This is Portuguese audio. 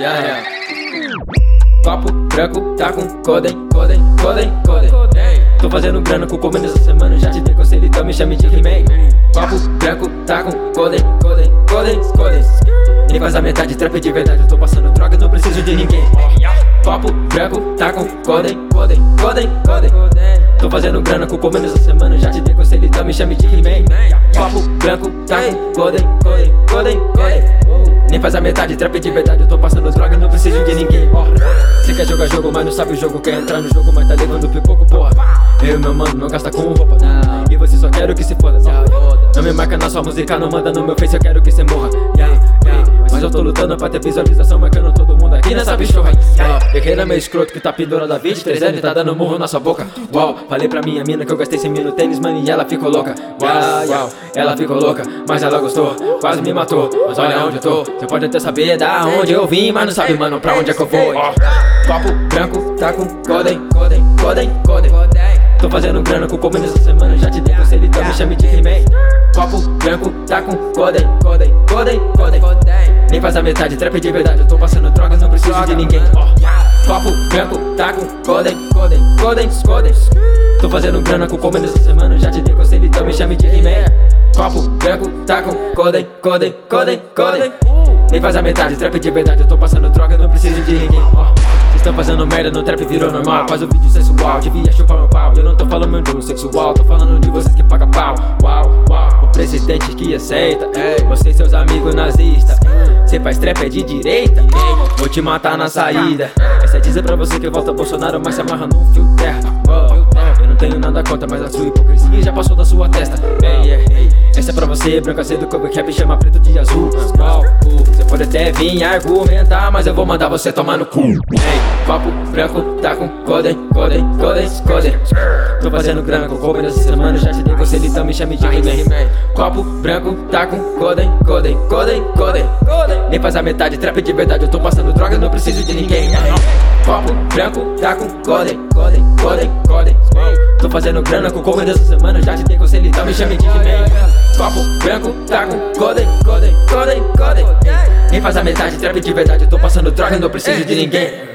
Copo branco tá com Coden. Tô fazendo grana com comendo essa semana. Já te dei conselho, então me chame de He-Man. Copo branco tá com Coden. Nem faz a metade, trap de verdade. Eu tô passando droga, não preciso de ninguém. Copo branco tá com Coden. Tô fazendo grana com comendo essa semana. Já te dei conselho, então me chame de He-Man. Copo branco tá com Coden. Nem faz a metade, trap de verdade. Eu tô passando droga, não preciso de ninguém. Cê quer jogar jogo, mas não sabe o jogo. Quer entrar no jogo, mas tá levando pipoco, porra. Eu e meu mano não gasta com roupa, e você só quero que se foda. Não me marca na sua música, não manda no meu face, eu quero que cê morra. Mas eu tô lutando pra ter visualização, marcando todo mundo aqui nessa bichorra. Guerreira meio escroto que tá pendurado há 23 anos e tá dando murro na sua boca. Uau, falei pra minha mina que eu gastei 100 mil no tênis, mano, e ela ficou louca. Uau, ela ficou louca, mas ela gostou, quase me matou. Mas olha onde eu tô, cê pode até saber da onde eu vim, mas não sabe, mano, pra onde é que eu vou. Copo branco tá com Coden. Tô fazendo grana com comendo essa semana. Já te dei conselho, então me chame de He-Man. Copo branco tá com Coden. Nem faz a metade, trap de verdade. Eu tô passando drogas, não preciso de ninguém. Copo branco tá com Coden. Tô fazendo grana com comendo essa semana. Já te dei conselho, então me chame de He-Man. Copo branco tá com Coden. Nem faz a metade, trap de verdade. Eu tô passando droga, não preciso de ninguém. Vocês tão fazendo merda, no trap virou normal. Faz o vídeo sensual, devia chupar meu pau. Eu não tô falando de um sexual, tô falando de vocês que pagam pau. O presidente que aceita, você e seus amigos nazistas. Cê faz trap é de direita, vou te matar na saída. Essa é dizer pra você que volta Bolsonaro, mas se amarra num fio terra. Eu não tenho nada contra, mas a sua hipocrisia já passou da sua testa. Essa é pra você, branca cedo, como rap chama preto de azul. Você pode até vir argumentar, mas eu vou mandar você tomar no cu. Copo branco tá com Coden. Tô fazendo grana com Coden essa semana. Já te dei conselho, então me chame de He-Man. Copo branco tá com Coden. Nem faz a metade, trap de verdade. Eu tô passando droga, não preciso de ninguém. Copo branco tá com Coden. Tô fazendo grana com Coden essa semana. Já te dei conselho, então me chame de He-Man. Copo branco tá com Coden. Nem faz a metade, trap de verdade. Eu tô passando droga, não preciso de ninguém.